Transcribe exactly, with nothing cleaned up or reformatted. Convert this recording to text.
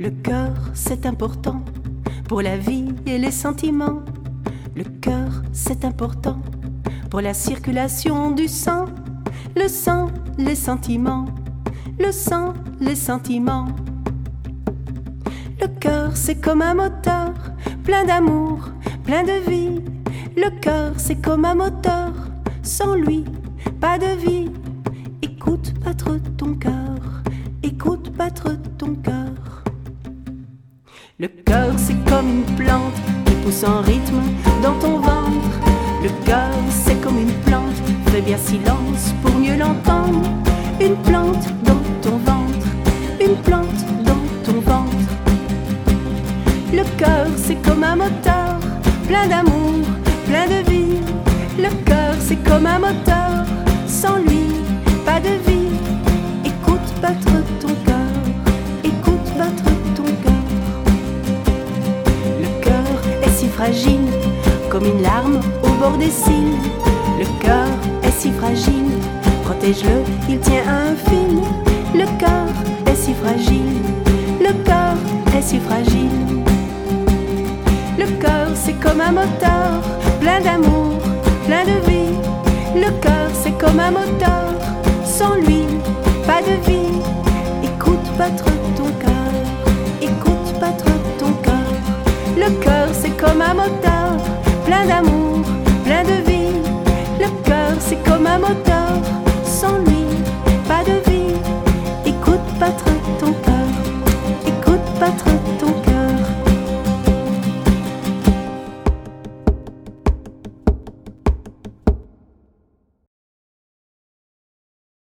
Le cœur, c'est important pour la vie et les sentiments. Le cœur, c'est important pour la circulation du sang. Le sang, les sentiments. Le sang, les sentiments. Le cœur, c'est comme un moteur, plein d'amour, plein de vie. Le cœur, c'est comme un moteur, sans lui, pas de vie. Écoute battre ton cœur, écoute battre ton cœur. Le cœur, c'est comme une plante qui pousse en rythme dans ton ventre. Le cœur, c'est comme une plante, fais bien silence pour mieux l'entendre. Une plante dans ton ventre, une plante dans ton ventre. Le cœur, c'est comme un moteur, plein d'amour, plein de vie. Le cœur, c'est comme un moteur, sans lui, pas de vie. Écoute battre ton cœur, écoute battre ton cœur. Le cœur est si fragile, comme une larme au bord des cils. Le cœur est si fragile, protège-le, il tient à un fil. Le cœur est si fragile, le cœur est si fragile. Le cœur, c'est comme un moteur, plein d'amour, plein de vie. Le cœur, c'est comme un moteur, sans lui, pas de vie. Écoute battre ton cœur, écoute battre ton cœur. Le cœur, c'est comme un moteur, plein d'amour, plein de vie. Le cœur, c'est comme un moteur,